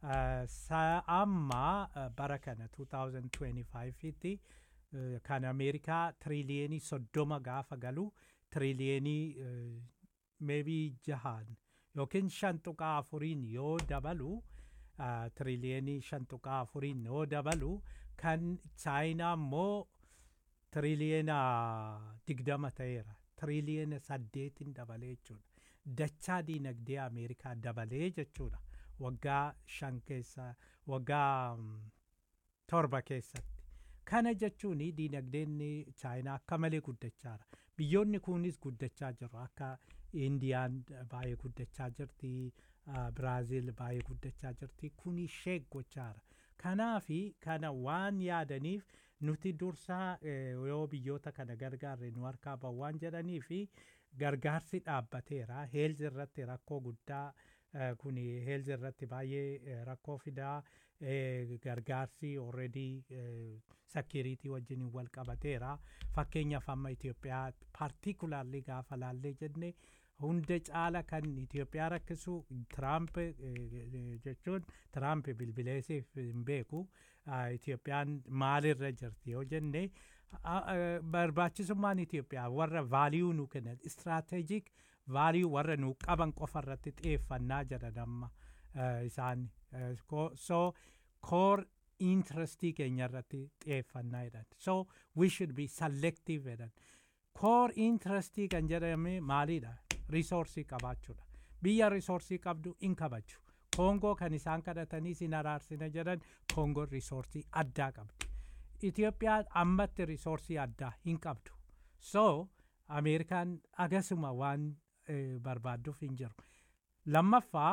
Amma bara kana twenty twenty-five tti kan Ameerikaa tiriliyenii soddoma gaafa galu tiriliyenii maybe jahan yookiin shan tuqaa afuriin yoo dabalu tiriliyenii shan tuqaa afuriin yoo dabalu kan Chaayinaa immoo tiriliyeena digdama ta'eera tiriliyeena saddeetiin dabalee jechuudha. Dachaa diinagdee Ameerikaa dabalee jechuudha. Waggaa shan keessa waggaa torba keessatti kana jechuun diinagdeen Chaayinaa akka malee guddachaa jira. Biyyoonni kunis guddachaa jiru akka Indiyaan baay'ee guddachaa jirti Biraazil baay'ee guddachaa jirti kun ishee gochaa jira. Kanaafi kana waan yaadaniif nuti dursaa yoo biyyoota kana gargaarre nu harkaa bahu waan jedhaniifi gargaarsi dhaabbateera heelzi irratti rakkoo guddaa kuni heelzi irratti baay'ee rakkoo fidaa gargaarsi already security wajjin wal qabateera fakkeenyaaf amma Itoophiyaa particularly gaafa laallee jenne hunda caala kan Itoophiyaa rakkisu Tiraamp jechuun Tiraamp bilbileesiif hin beeku Itoophiyaan maalirra jirti yoo jenne barbaachisummaan Itoophiyaa warra vaaliyuu nu kennan istiraatejik vaaliyuu warra nu qaban qofa irratti xiyyeeffannaa jedhan amma isaan so core interestii keenya irratti xiyyeeffannaa jedhan so we should be selective jedhan core interestii kan jedhame maalidha resourcii qabaachuudha biyya resourcii qabdu in kabaju Koongoo kan isaan kadhatanii sin araarsina jedhan Koongoo resourcii addaa qabdi Itoophiyaan ammatti resourcii addaa hin qabdu so Ameerikaan agasuma waan barbaadduuf hin jiru lammaffaa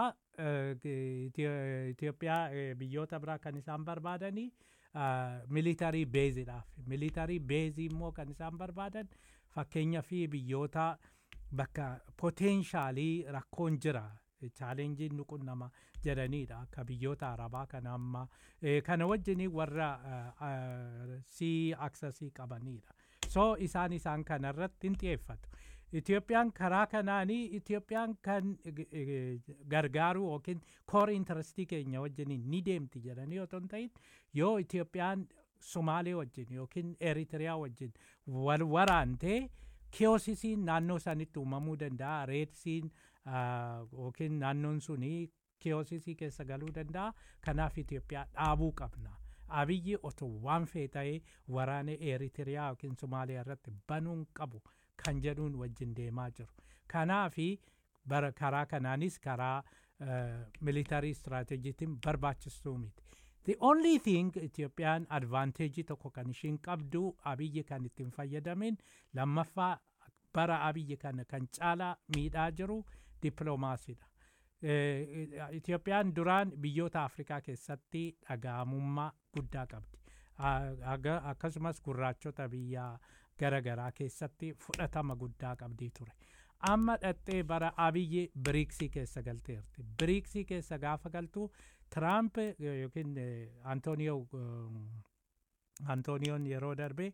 Itoophiyaa biyyoota biraa kan isaan barbaadanii military baseidhaaf military base immoo kan isaan barbaadan fakkeenya fi biyyoota bakka potentially rakkoon jira challenge nu qunnama jedhaniidha akka biyyoota arabaa kana amma kana wajjin warra sea access qabaniidha so isaan isaan kanarratti hin xiyyeeffatu Itoophiyaan karaa kanaanii Itoophiyaan kan gargaaru yookiin core interestii keenya wajjin ni deemti jedhanii otoo hin ta'in yoo Itoophiyaan Somaalee wajjin yookiin Eritiriyaa wajjin wal waraantee kiyoosisiin naannoo sanitti uumamuu danda'a reedsiin yookiin naannoon suni kiyoosisii keessa galuu danda'a kanaaf Itoophiyaa dhaabuu qabna abiyyi otoo waan fee ta'ee waraana Eritiriyaa yookiin Somaalee irratti banuun qabu kan jedhuun wajjin deemaa jiru kanaafi bara karaa kanaanis karaa military strategytiin barbaachistuu miti the only thing Itoophiyaan advantage tokko kan ishiin qabdu abiyyi kan ittiin fayyadamin lammaffaa bara abiyyi kana kan caalaa miidhaa jiru dippiloomaasiidha Itoophiyaan duraan biyyoota Afrikaa keessatti dhaga'amummaa guddaa qabdi akkasumas gurraachota biyya gara garaa keessatti fudhatama guddaa qabdii ture amma dhattee bara abiyyi biriiksii keessa galteerti biriiksii keessa gaafa galtu Tiraamp yookiin Antooniyoo Antooniyoon yeroo darbe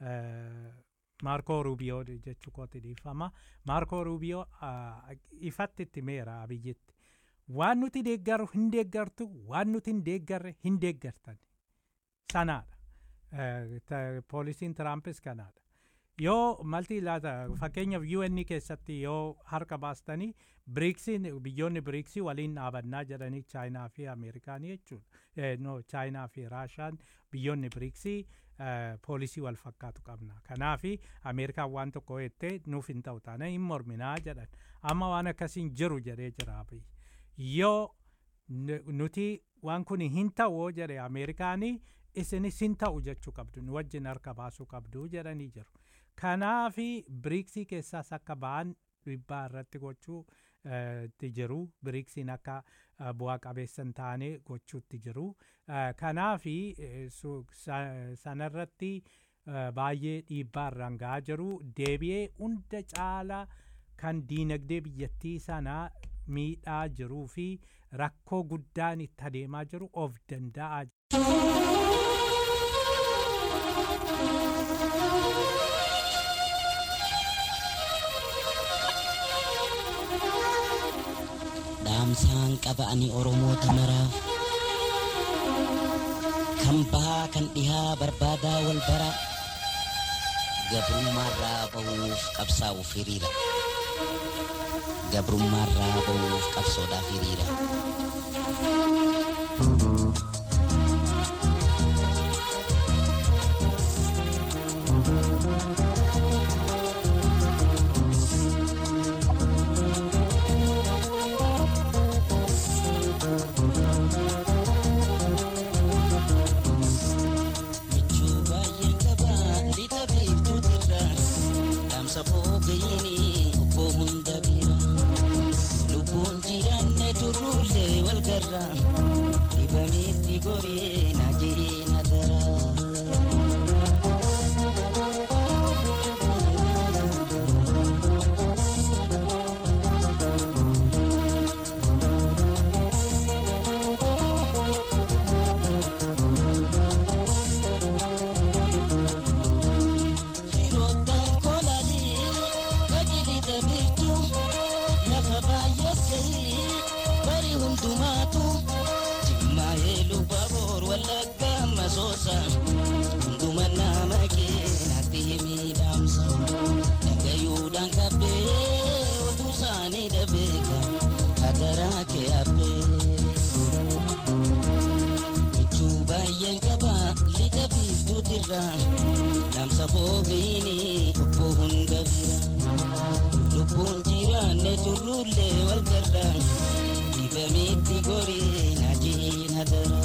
Maarkoo Ruubiyoo jechuu kooti dhiifama Maarkoo Ruubiyoo ifatti itti meera abiyyitti waan nuti deeggaru hin deeggartu waan nuti hin deeggarre hin deeggartan sanaadha poolisiin Tiraampis kanaadha yoo malti laata fakkeenyaaf U N keessatti yoo harka baastanii biriiksiin biyyoonni biriiksii waliin dhaabannaa jedhanii chaayinaa fi ameerikaanii jechuudha no chaayinaa fi raashaan biyyoonni biriiksii poolisii wal fakkaatu qabna kanaafi ameerikaan waan tokko jettee nuuf hin ta'u taana hin morminaa jedhan amma waan akkasiin jiru jedhee jira yoo nuti waan kun hin ta'u jedhe ameerikaanii isinis hin ta'u jechuu qabdu nu wajjin harka baasuu qabdu jedhanii jiru kanaafi biriiksii keessaas akka ba'an dhiibbaa irratti gochuu itti jiru biriiksiin akka bu'aa qabeessan taane gochuutti jiru kanaafi sanarratti baay'ee dhiibbaa irraan ga'aa jiru deebi'ee hunda caala kan diinagdee biyyattii sanaa miidhaa jiruu fi rakkoo guddaan itti adeemaa jiru of danda'aa dhaamsaan qaba'anii oromoota maraaf kan bahaa kan dhihaa barbaadaa wal bara gabrummaarraa bahuuf qabsaa'uuf hiriira gabrummaarraa bahuuf qabsoodhaaf hiriira hundumaatu jimmaa'ee lubbaboor wallagga masoosa hunduma nama keenatti miidhamsa dhagayuudhaan qabbee oduu isaanii dhabeeka hadaraa kee habbee michuu baay'een qaba lixa biiftuutirraa dhaamsa foofiini obbo hunda bira lubbuun jiraanne turruullee wal garraa dibamitti gorii najiin hadaraa.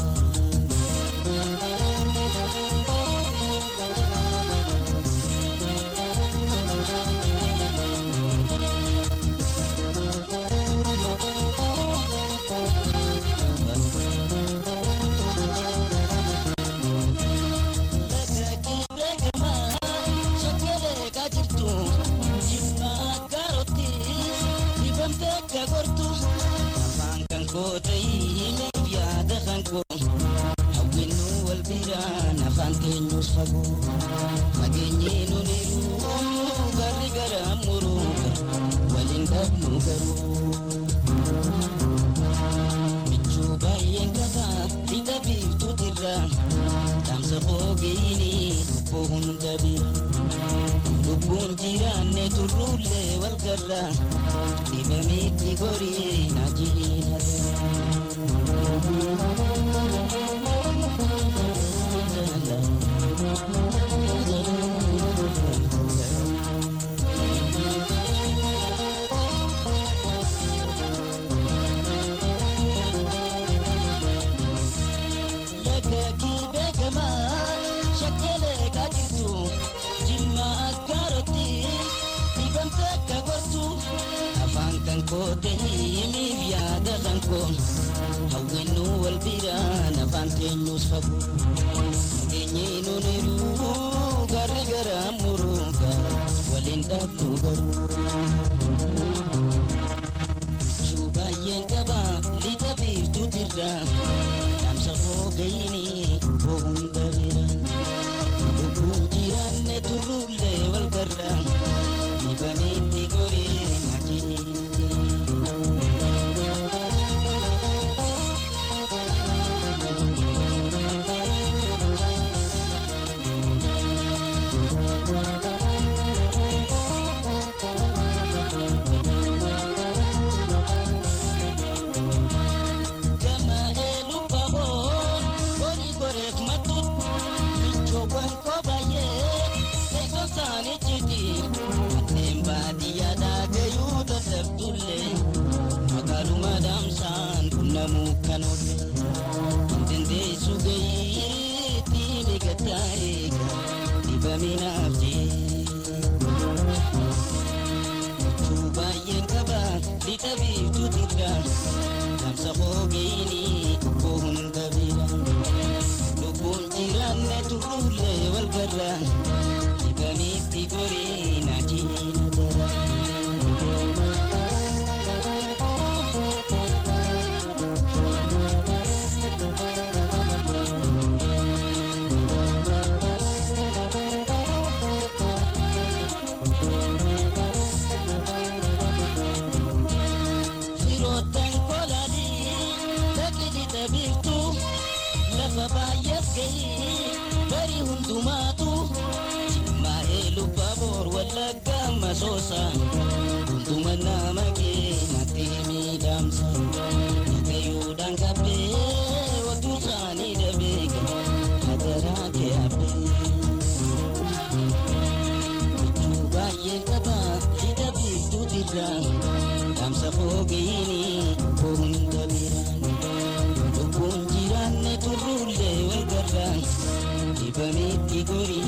Lubbuun jiraanne turruullee wal garraa dibamitti gorii najiin hawwinu wal biraan afaan keenyus fagu keenyiinu niru garri gara muruuga waliin dhabnu garuu shubaayeen qaba lixa biiftuutirraa dhaamsa foogayini hunda biraan lubbuun jiraanne turruullee wal garraa dibamitti gorii najiin hunduma nama keenatti miidhamsa dhagayuudhaan qabbee oduu isaanii dhabeeka hadaraa kee habbee michuu baay'een qaba lixa biiftuutirraa dhaamsa foogiini hunda biraan lubbuun jiraanne turruullee wal garraa dibamitti gorii